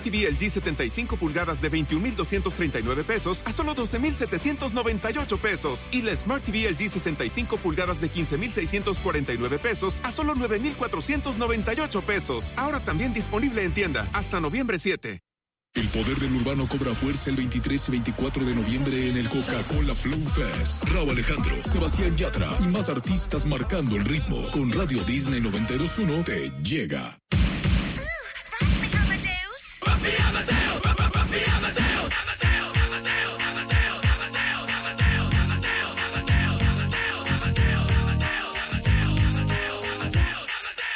TV LG 75 pulgadas de 21,239 pesos a solo 12,798 pesos. Y la Smart TV LG 65 pulgadas de 15,649 pesos a solo 9,498 pesos. Ahora también disponible en tienda hasta noviembre 7. El poder del urbano cobra fuerza el 23 y 24 de noviembre en el Coca-Cola Flow Fest. Rauw Alejandro, Sebastián Yatra y más artistas marcando el ritmo. Con Radio Disney 92.1 te llega.